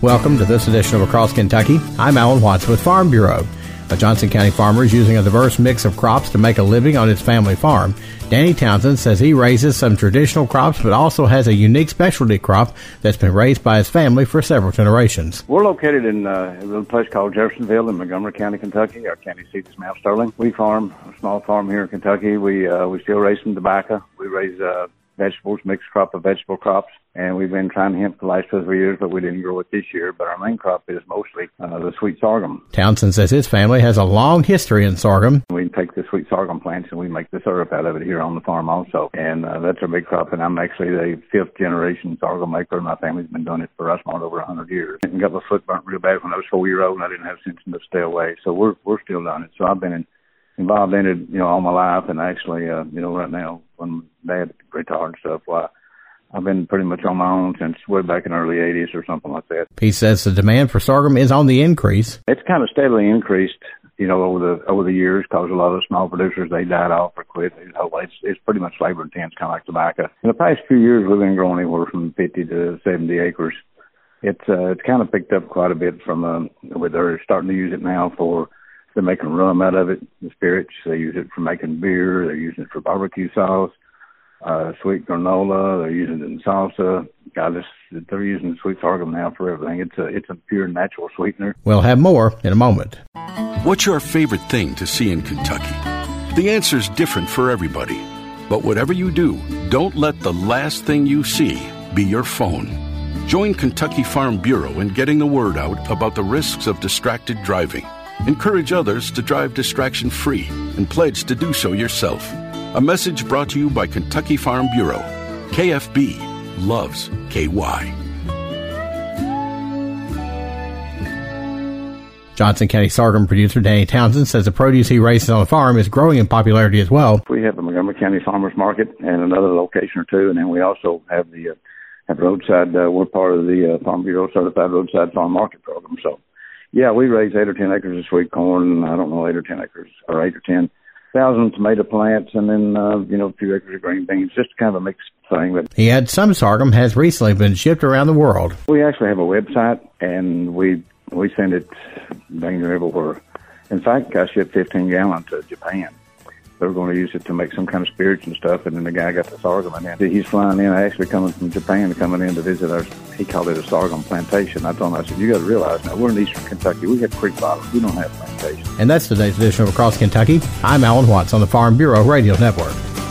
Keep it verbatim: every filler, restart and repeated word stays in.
Welcome to this edition of Across Kentucky. I'm Alan Watts with Farm Bureau. A Johnson County farmer is using a diverse mix of crops to make a living on his family farm. Danny Townsend says he raises some traditional crops, but also has a unique specialty crop that's been raised by his family for several generations. We're located in uh, a little place called Jeffersonville in Montgomery County, Kentucky. Our county seat is Mount Sterling. We farm a small farm here in Kentucky. We uh, we still raise some tobacco. We raise uh, vegetables, mixed crop of vegetable crops, and we've been trying hemp for the last two or three years, but we didn't grow it this year. But our main crop is mostly uh, the sweet sorghum. Townsend says his family has a long history in sorghum. We take the sweet sorghum plants and we make the syrup out of it here on the farm also, and uh, that's our big crop. And I'm actually the fifth generation sorghum maker. My family's been doing it for us more than over one hundred years. I got my foot burnt real bad when I was four years old, and I didn't have sense enough to stay away. So we're we're still doing it. So I've been in, involved in it, you know, all my life, and actually, uh, you know, right now when Dad retired and stuff, well, I've been pretty much on my own since way back in the early eighties or something like that. He says the demand for sorghum is on the increase. It's kind of steadily increased, you know, over the over the years, because a lot of the small producers, they died off or quit. It's, it's pretty much labor intense, kind of like tobacco. In the past few years, we've been growing anywhere from fifty to seventy acres. It's uh, it's kind of picked up quite a bit from um, where they're starting to use it now for, they're making rum out of it, the spirits. They use it for making beer. They're using it for barbecue sauce. Uh, sweet granola, they're using it in salsa. God, this, they're using sweet sorghum now for everything. It's a it's a pure natural sweetener. We'll have more in a moment. What's your favorite thing to see in Kentucky? The answer's different for everybody. But whatever you do, don't let the last thing you see be your phone. Join Kentucky Farm Bureau in getting the word out about the risks of distracted driving. Encourage others to drive distraction-free and pledge to do so yourself. A message brought to you by Kentucky Farm Bureau. K F B loves K Y. Johnson County sorghum producer Danny Townsend says the produce he raises on the farm is growing in popularity as well. We have the Montgomery County Farmers Market and another location or two, and then we also have the uh, have roadside. Uh, we're part of the uh, Farm Bureau Certified Roadside Farm Market Program. So, yeah, we raise eight or ten acres of sweet corn. I don't know, eight or ten acres, or eight or ten thousand tomato plants, and then uh, you know, a few acres of green beans. Just kind of a mixed thing. But he had some sorghum has recently been shipped around the world. We actually have a website, and we we send it dang near everywhere. In fact, I shipped fifteen gallons to Japan. They were going to use it to make some kind of spirits and stuff, and then the guy got the sorghum, and then he's flying in, actually coming from Japan, coming in to visit our, he called it a sorghum plantation. I told him, I said, you got to realize now, we're in eastern Kentucky. We have creek bottoms. We don't have plantations. And that's today's edition of Across Kentucky. I'm Alan Watts on the Farm Bureau Radio Network.